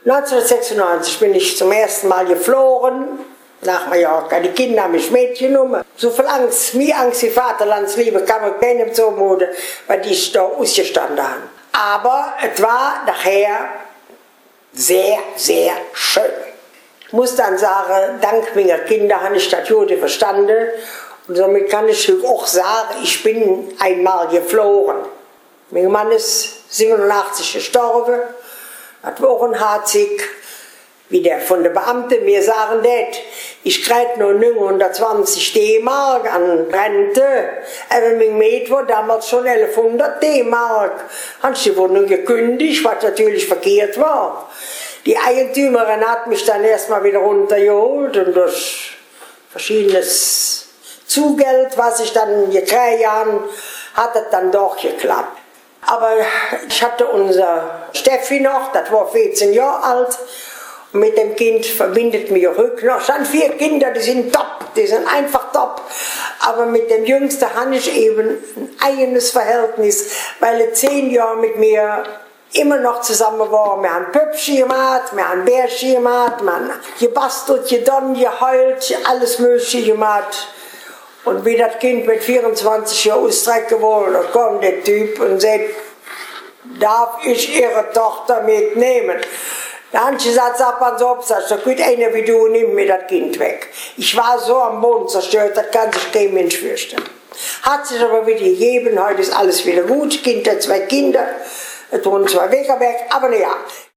1996 bin ich zum ersten Mal geflogen nach Mallorca. Die Kinder haben mich mitgenommen. So viel Angst, mehr Angst wie Vaterlandsliebe kann man keinem zumuten, weil die da ausgestanden haben. Aber es war nachher sehr, sehr schön. Ich muss dann sagen, dank meiner Kinder habe ich das gut verstanden. Und somit kann ich auch sagen, ich bin einmal geflogen. Mein Mann ist 87 gestorben, hat Wochenherzig, wie der von den Beamten mir sagen das, ich kriege nur 920 D-Mark an Rente, aber mein Mädchen war damals schon 1100 D-Mark. Sie wurden gekündigt, was natürlich verkehrt war. Die Eigentümerin hat mich dann erstmal wieder runtergeholt und durch verschiedenes Zugeld, was ich dann gekriegt habe, hat es dann doch geklappt. Aber ich hatte unser Steffi noch, das war 14 Jahre alt. Und mit dem Kind verbindet mich auch noch. Es sind 4 Kinder, die sind top, die sind einfach top. Aber mit dem Jüngsten habe ich eben ein eigenes Verhältnis, weil er 10 Jahre mit mir immer noch zusammen war. Wir haben Pöpfchen gemacht, wir haben Bärchen gemacht, wir haben gebastelt, gedonnert, geheult, alles Mögliche gemacht. Und wie das Kind mit 24 Jahren ausstrecken wollte, da kommt der Typ und sagt, darf ich Ihre Tochter mitnehmen? Da habe ich gesagt, sag mal so, da geht einer wie du, nimm mir das Kind weg. Ich war so am Boden zerstört, das kann sich kein Mensch fürchten. Hat sich aber wieder gegeben, heute ist alles wieder gut. Kind hat 2 Kinder, es wohnen 2 Wege weg, aber naja.